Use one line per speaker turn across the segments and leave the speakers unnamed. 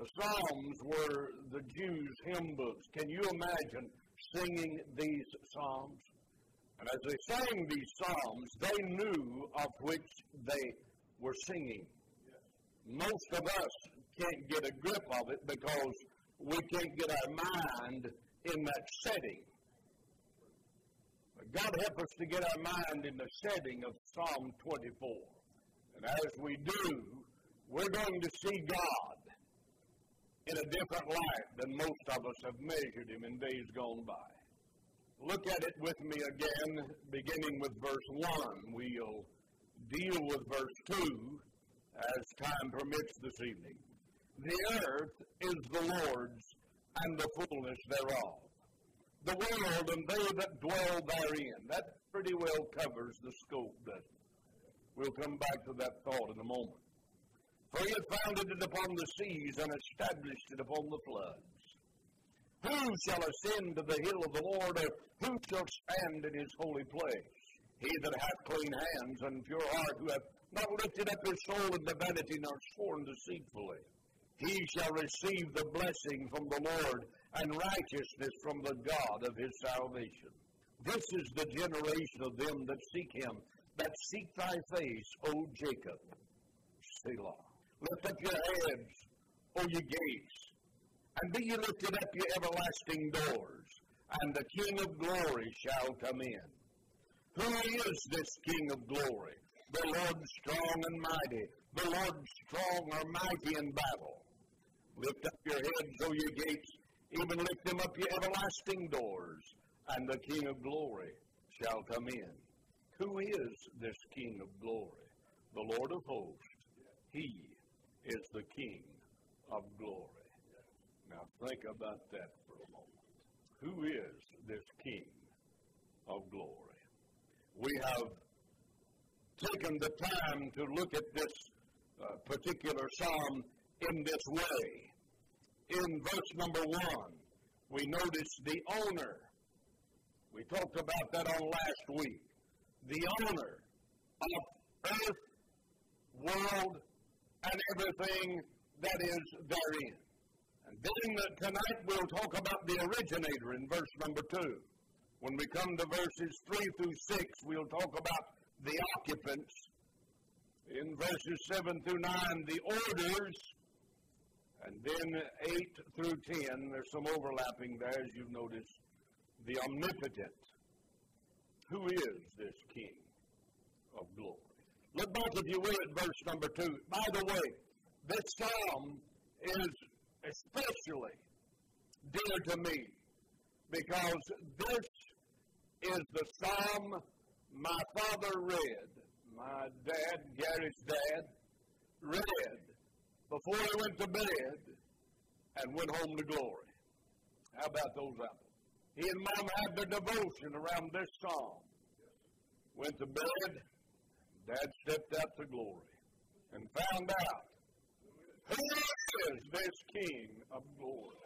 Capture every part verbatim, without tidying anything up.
The Psalms were the Jews' hymn books. Can you imagine singing these psalms? And as they sang these psalms, they knew of which they were singing. Most of us can't get a grip of it because we can't get our mind in that setting. But God help us to get our mind in the setting of Psalm twenty-four. And as we do, we're going to see God in a different light than most of us have measured him in days gone by. Look at it with me again, beginning with verse one. We'll deal with verse two as time permits this evening. The earth is the Lord's, and the fullness thereof, the world and they that dwell therein. That pretty well covers the scope, doesn't it? We'll come back to that thought in a moment. For he hath founded it upon the seas, and established it upon the floods. Who shall ascend to the hill of the Lord, or who shall stand in his holy place? He that hath clean hands and pure heart, who hath not lifted up his soul into vanity, nor sworn deceitfully. He shall receive the blessing from the Lord, and righteousness from the God of his salvation. This is the generation of them that seek him, that seek thy face, O Jacob. Selah. Lift up your heads, O ye gates, and be ye lifted up, ye everlasting doors, and the King of glory shall come in. Who is this King of glory? The Lord strong and mighty, the Lord strong or mighty in battle. Lift up your heads, O ye gates, even lift them up, ye everlasting doors, and the King of glory shall come in. Who is this King of glory? The Lord of hosts. He is the King of glory. Now think about that for a moment. Who is this King of glory? We have taken the time to look at this uh, particular psalm in this way. In verse number one, we notice the owner. We talked about that on last week. The owner of earth, world, and everything that is therein. And then uh, tonight we'll talk about the originator in verse number two. When we come to verses three through six, we'll talk about the occupants. In verses seven through nine, the orders. And then eight through ten, there's some overlapping there, as you've noticed. The omnipotent. Who is this King of glory? Look back, if you will, at verse number two. By the way, this psalm is especially dear to me because this is the psalm my father read. My dad, Gary's dad, read before he went to bed and went home to glory. How about those apples? He and Mom had their devotion around this psalm. Went to bed, Dad stepped out to glory and found out, who is this King of glory?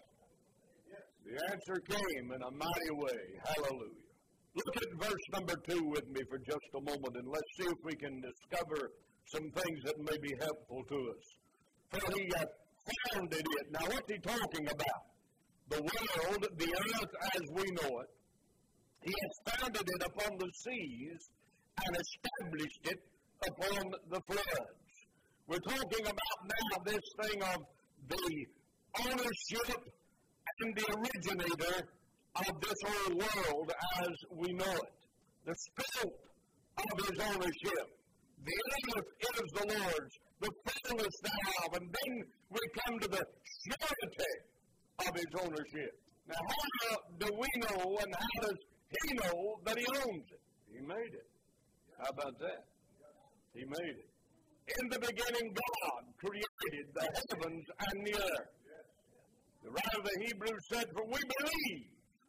The answer came in a mighty way. Hallelujah. Look at verse number two with me for just a moment, and let's see if we can discover some things that may be helpful to us. For he hath founded it. Now, what's he talking about? The world, the earth as we know it. He has founded it upon the seas and established it upon the floods. We're talking about now this thing of the ownership and the originator of this whole world as we know it. The scope of his ownership. The earth is the Lord's, the fullness thereof. And then we come to the surety of his ownership. Now, how do we know and how does he know that he owns it? He made it. How about that? He made it. In the beginning, God created the heavens and the earth. The writer of the Hebrews said, for we believe.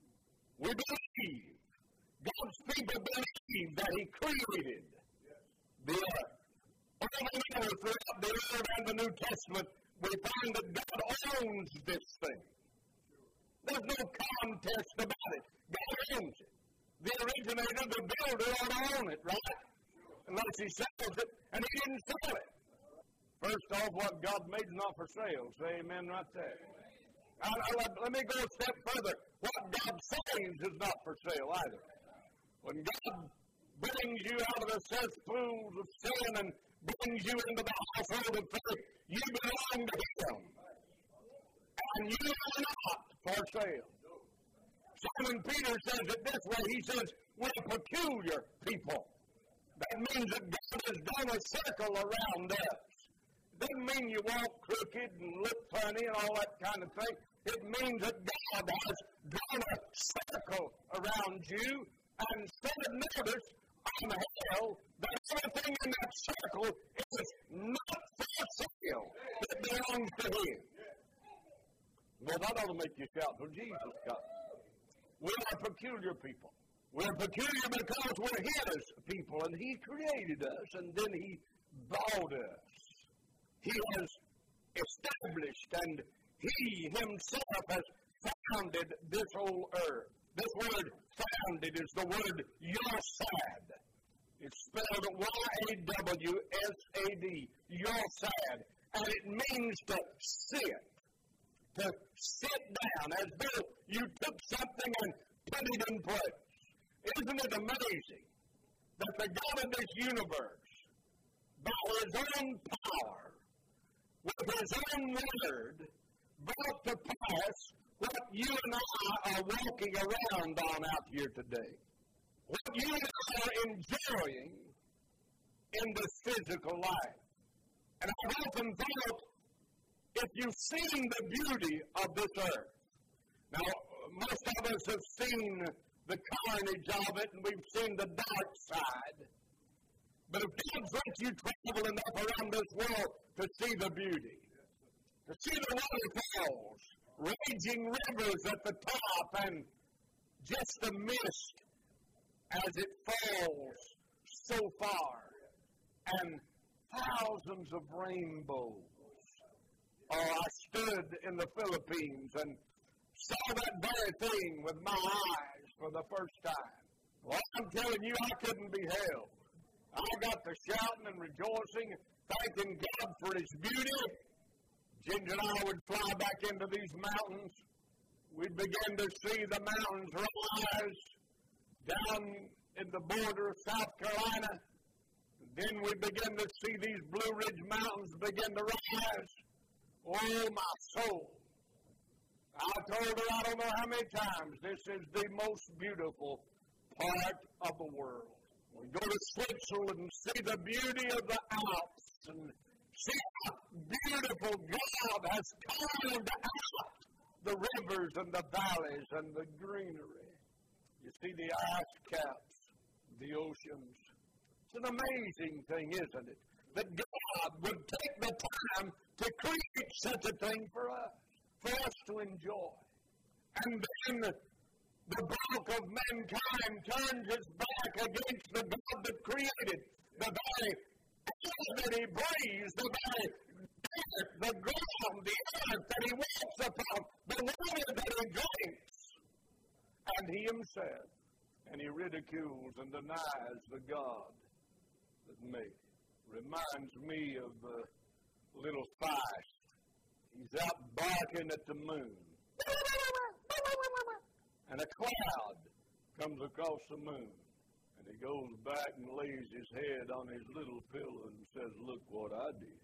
We believe. God's people believe that he created the earth. All over throughout the Old and the New Testament, we find that God owns this thing. There's no contest about it. God owns it. The originator, the builder, ought to own it, right? Unless he sells it, and he didn't sell it. For First off, what God made is not for sale. Say amen right there. I, I, let, let me go a step further. What God saves is not for sale either. When God brings you out of the cesspools of sin and brings you into the household of faith, you belong to Him. And you are not for sale. Simon Peter says it this way. He says, we're a peculiar people. That means that God has done a circle around us. It doesn't mean you walk crooked and look funny and all that kind of thing. It means that God has drawn a circle around you and said, notice, on hell, that everything in that circle is not for sale. It belongs to Him. Well, that ought to make you shout for Jesus comes. We are peculiar people. We're peculiar because we're His people, and He created us, and then He bought us. He has established, and He Himself has founded this whole earth. This word founded is the word Yosad. It's spelled Y A W S A D, Yosad, and it means to sit, to sit down, as though you took something and put it in place. Isn't it amazing that the God of this universe, by His own power, with His own word, brought to pass what you and I are walking around on out here today? What you and I are enjoying in this physical life. And I've often thought, if you've seen the beauty of this earth, now, most of us have seen the carnage of it, and we've seen the dark side. But if God's let you travel enough around this world to see the beauty, to see the waterfalls, raging rivers at the top, and just the mist as it falls so far, and thousands of rainbows. Oh, I stood in the Philippines and saw that very thing with my eyes for the first time. Well, I'm telling you, I couldn't be held. I got to shouting and rejoicing, thanking God for His beauty. Ginger and I would fly back into these mountains. We'd begin to see the mountains rise down in the border of South Carolina. Then we'd begin to see these Blue Ridge Mountains begin to rise. Oh, my soul. I told her I don't know how many times, this is the most beautiful part of the world. We go to Switzerland and see the beauty of the Alps and see how beautiful God has carved out the rivers and the valleys and the greenery. You see the ice caps, the oceans. It's an amazing thing, isn't it? That God would take the time to create such a thing for us, for us to enjoy. And then the bulk of mankind turns its back against the God that created the very air that He breathes, the very dirt, the ground, the earth that He walks upon, the water that He drinks. And He Himself, and He ridicules and denies the God that made it. Reminds me of the little Feist. He's out barking at the moon. And a cloud comes across the moon. And he goes back and lays his head on his little pillow and says, look what I did.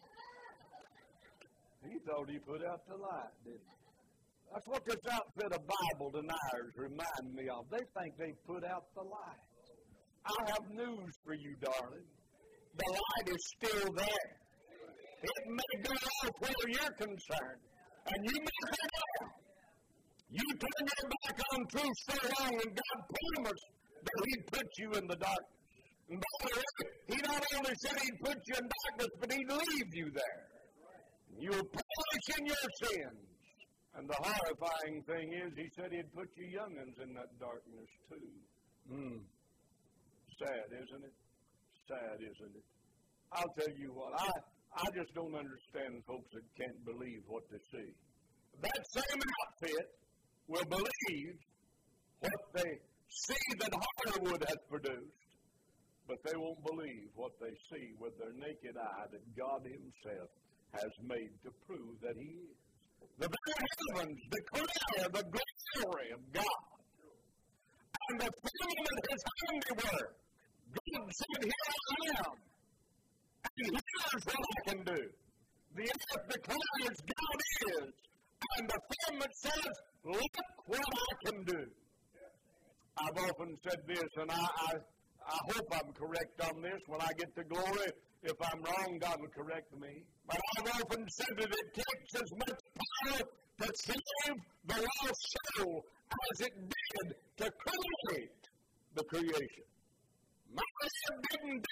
He thought he put out the light, didn't he? That's what this outfit of Bible deniers remind me of. They think they put out the light. I have news for you, darling. The light is still there. It may go off where you're concerned, and you may go down. You turn your back on truth so long, and God promised that He'd put you in the darkness. And by the way, He not only said He'd put you in darkness, but He'd leave you there. You'll perish in your sins. And the horrifying thing is, He said He'd put you youngins in that darkness too. Hmm. Sad, isn't it? Sad, isn't it? I'll tell you what, I, I just don't understand folks that can't believe what they see. That same outfit will believe what they see that Hollywood has produced. but they won't believe what they see with their naked eye that God himself has made to prove that he is. The very heavens declare the glory of God. And the firmament of his handiwork. God said, here I am. And here's what I can do. The earth declares God is. And the firmament says, look what I can do. I've often said this, and I, I, I hope I'm correct on this. When I get to glory, if I'm wrong, God will correct me. But I've often said that it takes as much power to save the lost soul as it did to create the creation. My Lord didn't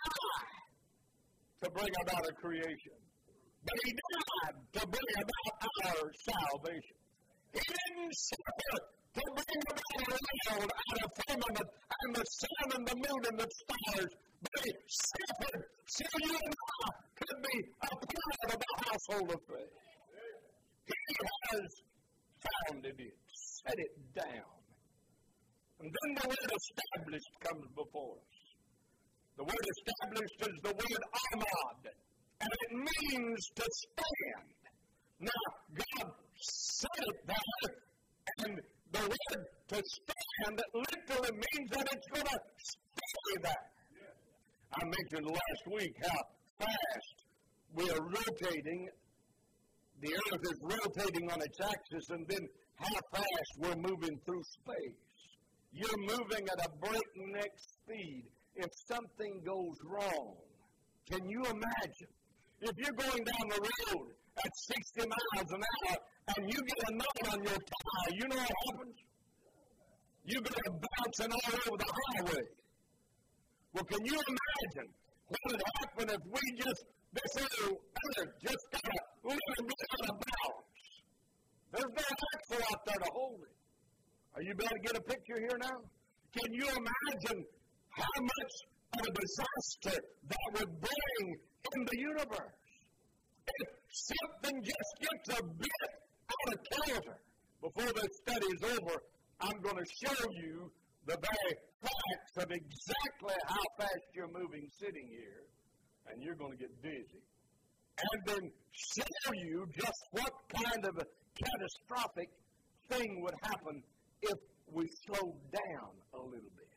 die to bring about a creation, but he died to bring about our salvation. He didn't suffer to bring about a world out of firmament and the sun and the moon and the stars, but he suffered so you and I could be a part of the household of faith. He has founded it, set it down. And then the word established comes before us. The word established is the word amad, and it means to stand. Now, God set it there, and the word to stand literally means that it's going to stay there. I mentioned last week how fast we are rotating. The earth is rotating on its axis, and then how fast we're moving through space. You're moving at a breakneck speed. If something goes wrong, can you imagine? If you're going down the road at sixty miles an hour and you get a knot on your tire, you know what happens? You're going to bouncing all over the highway. Well, can you imagine what would happen if we just, this little earth just got a little bit out of bounds? There's no axle out there to hold it. Are you able to get a picture here now? Can you imagine how much of a disaster that would bring in the universe? If something just gets a bit out of kilter. Before this study is over, I'm going to show you the very facts of exactly how fast you're moving sitting here, and you're going to get dizzy. And then show you just what kind of a catastrophic thing would happen if we slowed down a little bit.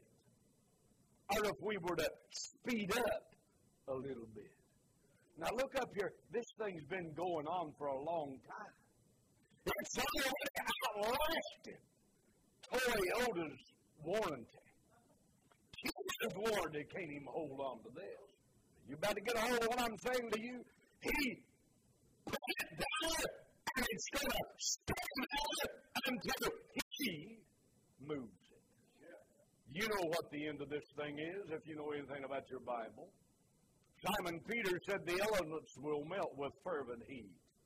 Or if we were to speed up a little bit. Now look up here. This thing's been going on for a long time. It's already outlasted Toyota's warranty. Toyota's warranty can't even hold on to this. You better get a hold of what I'm saying to you. He put it down, and it's going to stay there until he moves it. You know what the end of this thing is if you know anything about your Bible. Simon Peter said the elements will melt with fervent heat.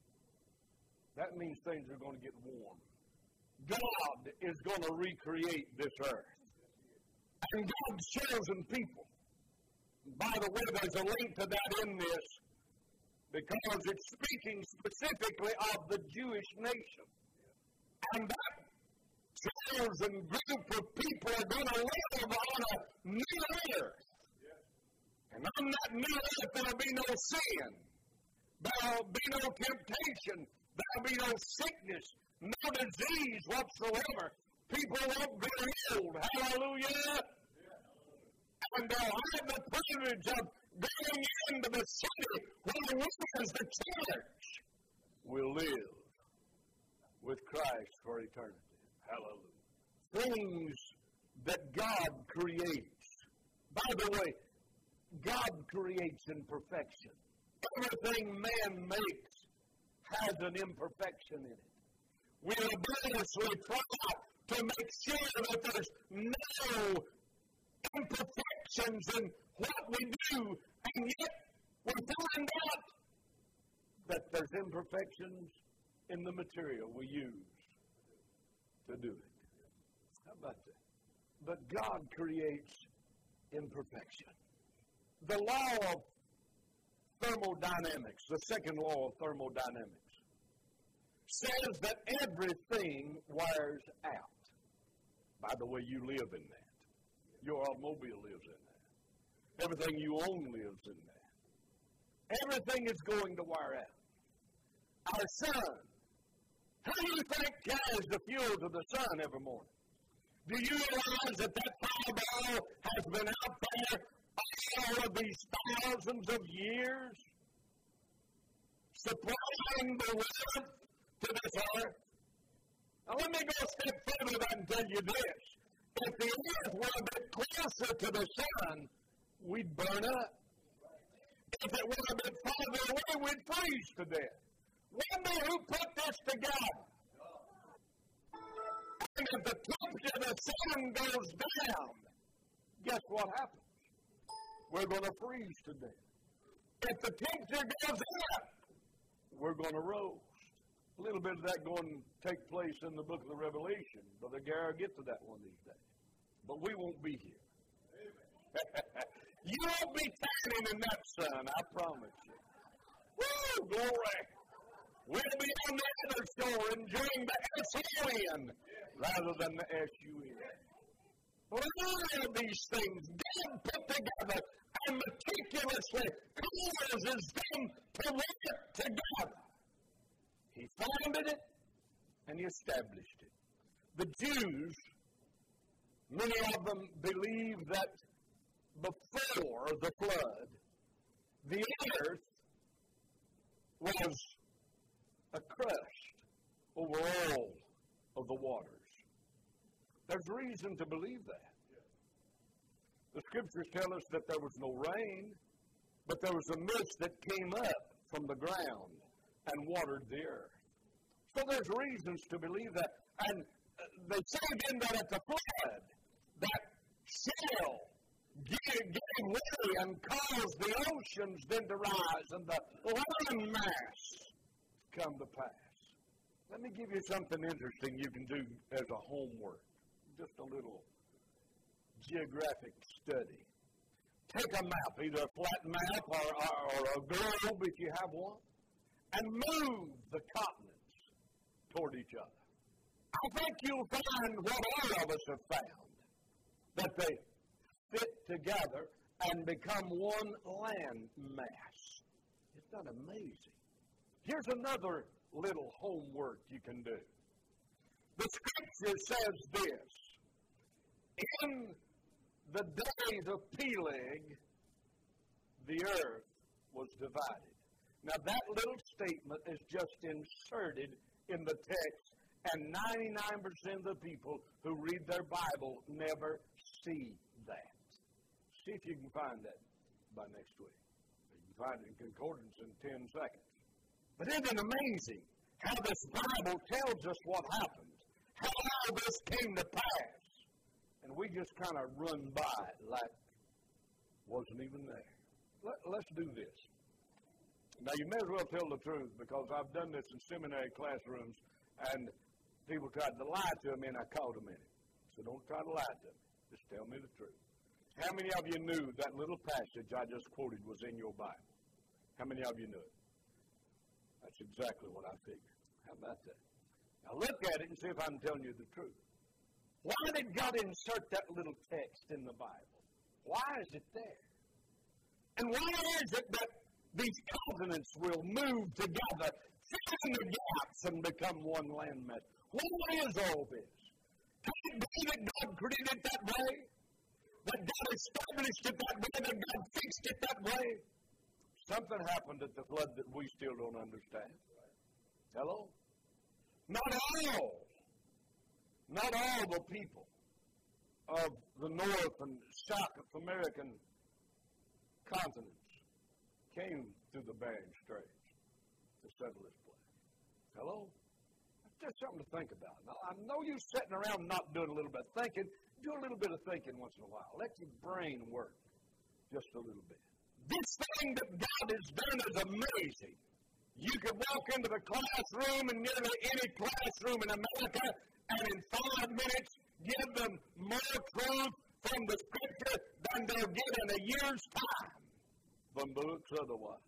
That means things are going to get warm. God is going to recreate this earth. And God's chosen people. By the way, there's a link to that in this because it's speaking specifically of the Jewish nation. And that chosen group of people are going to live on a new earth. And on that new earth, there'll be no sin. There'll be no temptation. There'll be no sickness, no disease whatsoever. People won't grow old. Hallelujah. And they'll have the privilege of going into the city where we as the church will live with Christ for eternity. Hallelujah. Things that God creates. By the way, God creates in perfection. Everything man makes has an imperfection in it. We laboriously try to make sure that there's no imperfections in what we do, and yet we find out that there's imperfections in the material we use to do it. How about that? But God creates imperfection. The law of thermodynamics, the second law of thermodynamics, says that everything wears out. By the way, you live in that. Your automobile lives in that. Everything you own lives in there. Everything is going to wear out. Our sun. Who do you think carries the fuel to the sun every morning? Do you realize that that fireball has been out there all of these thousands of years, supplying the warmth to this earth? Now let me go a step further and tell you this. If the earth were a bit closer to the sun, we'd burn up. If it were a bit farther away, we'd freeze to death. Wonder who put this together. And if the temperature of the sun goes down, guess what happens? We're going to freeze to death. If the temperature goes up, we're going to roast. A little bit of that going to take place in the book of the Revelation. Brother Gary will get to that one these days. But we won't be here. You won't be tanning in that sun, I promise you. Woo, glory. We'll be on the other shore enjoying the S O N rather than the S U N. But all of these things God put together and meticulously causes them to work together. He founded it and he established it. The Jews, many of them believe that before the flood, the earth was a crust over all of the waters. There's reason to believe that. The scriptures tell us that there was no rain, but there was a mist that came up from the ground and watered the earth. So there's reasons to believe that. And uh, they say then that at the flood, that shell gave, gave way and caused the oceans then to rise and the land mass to come to pass. Let me give you something interesting you can do as a homework. Just a little geographic study. Take a map, either a flat map or, or, or a globe if you have one, and move the continents toward each other. I think you'll find what all of us have found, that they fit together and become one land mass. Isn't that amazing? Here's another little homework you can do. The scripture says this: in the days of Peleg, the earth was divided. Now that little statement is just inserted in the text, and ninety-nine percent of the people who read their Bible never see that. See if you can find that by next week. You can find it in concordance in ten seconds. But isn't it amazing how this Bible tells us what happened? How all this came to pass? And we just kind of run by it like it wasn't even there. Let, let's do this. Now, you may as well tell the truth, because I've done this in seminary classrooms, and people tried to lie to me, and I caught them in it. So don't try to lie to me. Just tell me the truth. How many of you knew that little passage I just quoted was in your Bible? How many of you knew it? That's exactly what I figured. How about that? Now look at it and see if I'm telling you the truth. Why did God insert that little text in the Bible? Why is it there? And why is it that these continents will move together, fill in the gaps, and become one landmass? What is all this? Can it be that God created it that way? That God established it that way? That God fixed it that way? Something happened at the flood that we still don't understand. Hello? Not all. Not all the people of the North and South American continents came through the Bering Straits to settle this place. Hello? That's just something to think about. Now, I know you're sitting around not doing a little bit of thinking. Do a little bit of thinking once in a while. Let your brain work just a little bit. This thing that God has done is amazing. You could walk into the classroom in nearly any classroom in America, and in five minutes give them more truth from the scripture than they'll get in a year's time from books otherwise.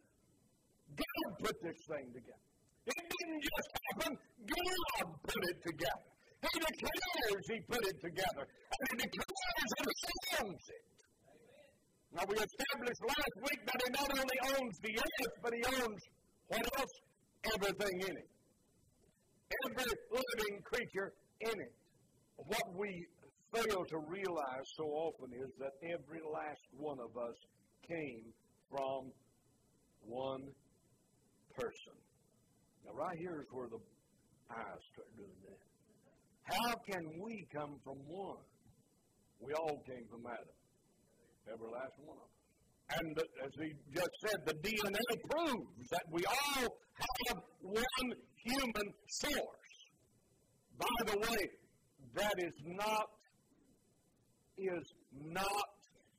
God put this thing together. It didn't just happen. God put it together. He declares he put it together. And he declares and owns it. Now, we established last week that He not only owns the earth, but He owns, what else? Everything in it. Every living creature in it. What we fail to realize so often is that every last one of us came from one person. Now, right here is where the eyes start doing that. How can we come from one? We all came from Adam. Every last one of us. And the, as he just said, the D N A proves that we all have one human source. By the way, that is not, is not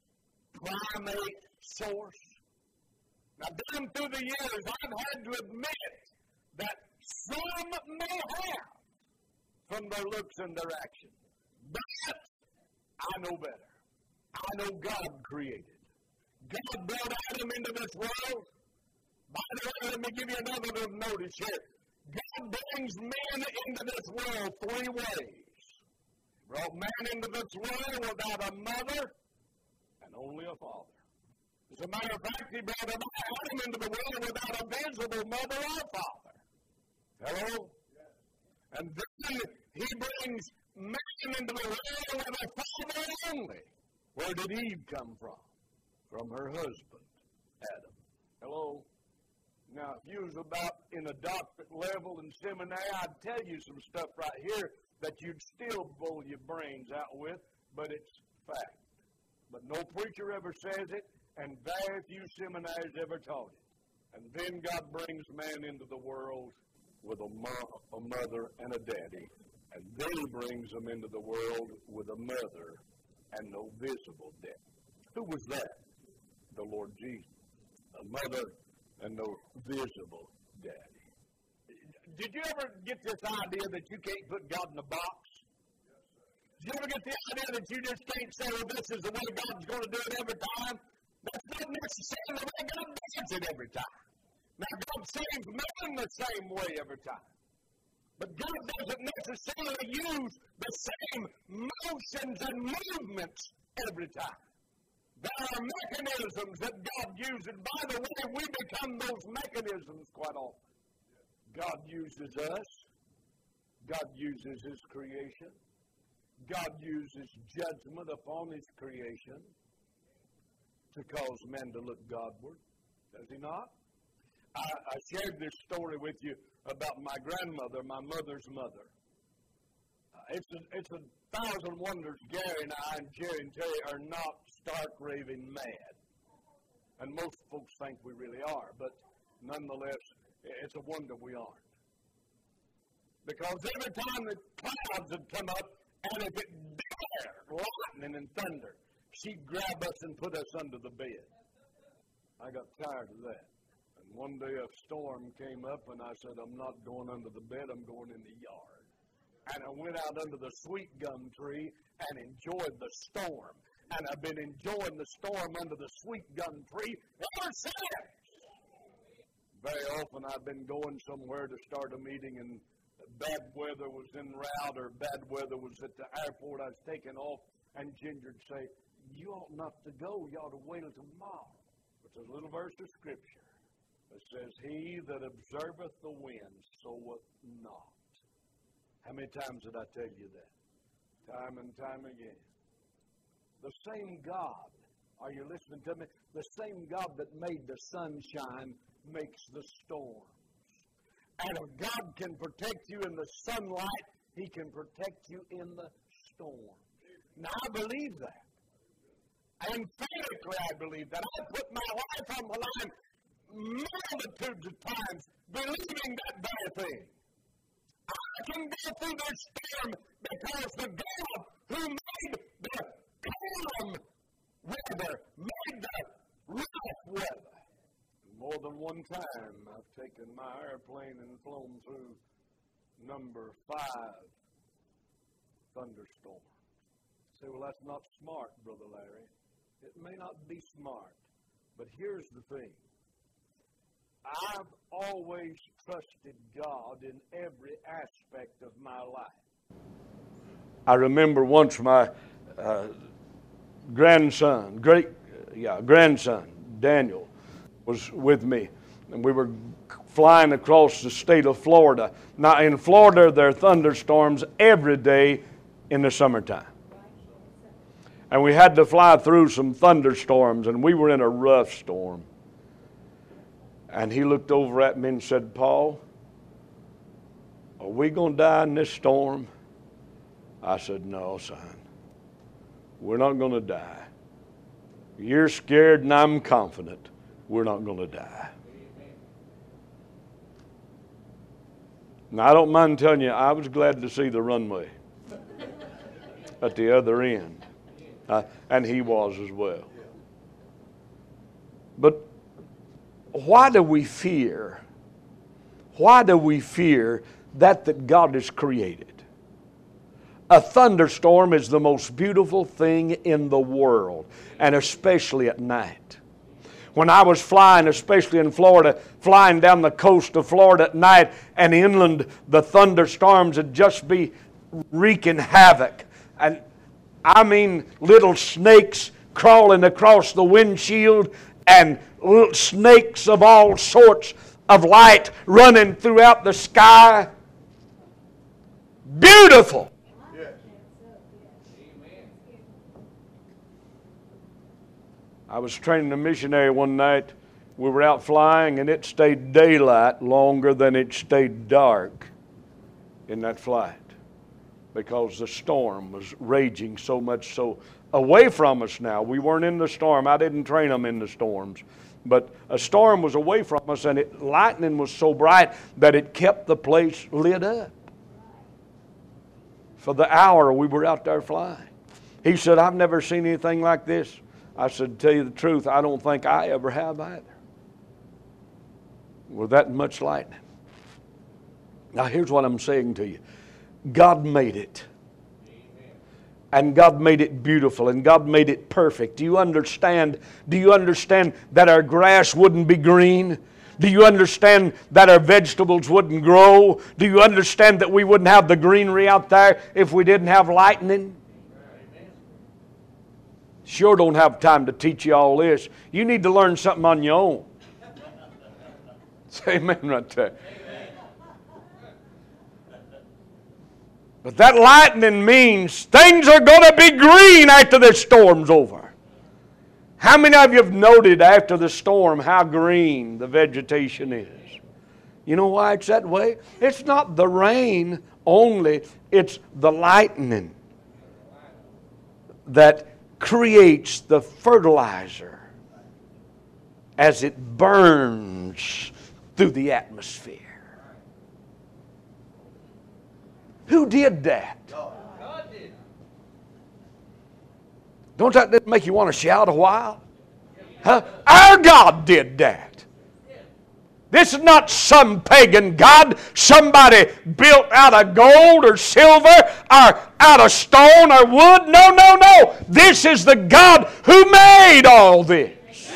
primate source. Now, down through the years, I've had to admit that some may have from their looks and their actions. But I know better. I know God created. God brought Adam into this world. By the way, let me give you another little notice here. God brings men into this world three ways. He brought man into this world without a mother and only a father. As a matter of fact, He brought Adam into the world without a visible mother or father. Hello? And then He brings man into the world with a father only. Where did Eve come from? From her husband, Adam. Hello? Now, if you was about in a doctorate level in seminary, I'd tell you some stuff right here that you'd still blow your brains out with, but it's fact. But no preacher ever says it, and very few seminaries ever taught it. And then God brings man into the world with a, mo- a mother and a daddy. And then He brings them into the world with a mother and no visible daddy. Who was that? The Lord Jesus. A mother and no visible daddy. Did you ever get this idea that you can't put God in a box? Did you ever get the idea that you just can't say, well, this is the way God's going to do it every time? That's not necessarily the way God does it every time. Now, God saves man the same way every time. But God doesn't necessarily use the same motions and movements every time. There are mechanisms that God uses. By the way, we become those mechanisms quite often. God uses us. God uses His creation. God uses judgment upon His creation to cause men to look Godward. Does He not? I, I shared this story with you about my grandmother, my mother's mother. Uh, it's, a, it's a thousand wonders Gary and I and Jerry and Terry are not stark raving mad. And most folks think we really are, but nonetheless, it's a wonder we aren't. Because every time the clouds would come up, and if it dared lightning and thunder, she'd grab us and put us under the bed. I got tired of that. And one day a storm came up, and I said, I'm not going under the bed, I'm going in the yard. And I went out under the sweet gum tree and enjoyed the storm. And I've been enjoying the storm under the sweet gum tree ever since. Very often I've been going somewhere to start a meeting, and bad weather was en route or bad weather was at the airport. I was taking off, and Ginger would say, you ought not to go. You ought to wait until tomorrow. It's a little verse of Scripture that says, he that observeth the wind soweth not. How many times did I tell you that? Time and time again. The same God, are you listening to me? The same God that made the sunshine makes the storms. And if God can protect you in the sunlight, He can protect you in the storm. Now, I believe that. Emphatically, I believe that. I put my life on the line multitudes of times believing that very thing. I can go through this storm because the God who made the calm weather made the rough weather. More than one time, I've taken my airplane and flown through number five thunderstorms. Say, well, that's not smart, Brother Larry. It may not be smart, but here's the thing. I've always trusted God in every aspect of my life. I remember once my uh, grandson, great yeah, grandson, Daniel, was with me. And we were flying across the state of Florida. Now, in Florida, there are thunderstorms every day in the summertime. And we had to fly through some thunderstorms, and we were in a rough storm. And he looked over at me and said, Paul, are we going to die in this storm? I said, no, son. We're not going to die. You're scared and I'm confident we're not going to die. Now, I don't mind telling you, I was glad to see the runway at the other end. Uh, and he was as well. But why do we fear? Why do we fear that that God has created? A thunderstorm is the most beautiful thing in the world, and especially at night. When I was flying, especially in Florida, flying down the coast of Florida at night, and inland, the thunderstorms would just be wreaking havoc. And I mean, little snakes crawling across the windshield, and little snakes of all sorts of light running throughout the sky. Beautiful. I was training a missionary one night. We were out flying, and it stayed daylight longer than it stayed dark in that flight because the storm was raging so much so away from us now. We weren't in the storm. I didn't train them in the storms. But a storm was away from us, and it, lightning was so bright that it kept the place lit up for the hour we were out there flying. He said, I've never seen anything like this. I said, to tell you the truth, I don't think I ever have either. With that much lightning. Now here's what I'm saying to you. God made it. And God made it beautiful, and God made it perfect. Do you understand? Do you understand that our grass wouldn't be green? Do you understand that our vegetables wouldn't grow? Do you understand that we wouldn't have the greenery out there if we didn't have lightning? Sure don't have time to teach you all this. You need to learn something on your own. Say amen right there. But that lightning means things are going to be green after the storm's over. How many of you have noted after the storm how green the vegetation is? You know why it's that way? It's not the rain only, it's the lightning that creates the fertilizer as it burns through the atmosphere. Who did that? God did. Don't that make you want to shout a while? Huh? Our God did that. This is not some pagan god, somebody built out of gold or silver or out of stone or wood. No, no, no. This is the God who made all this.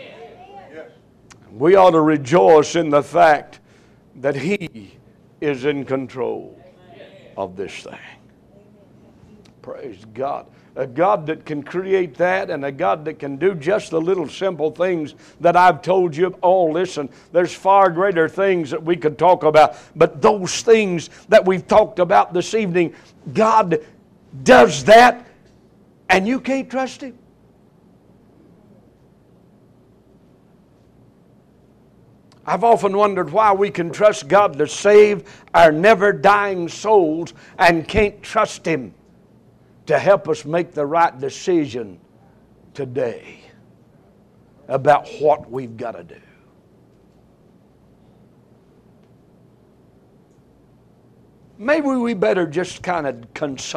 We ought to rejoice in the fact that He is in control of this thing. Praise God. A God that can create that, and a God that can do just the little simple things that I've told you. Oh, listen, there's far greater things that we could talk about. But those things that we've talked about this evening, God does that, and you can't trust Him. I've often wondered why we can trust God to save our never-dying souls and can't trust Him to help us make the right decision today about what we've got to do. Maybe we better just kind of consult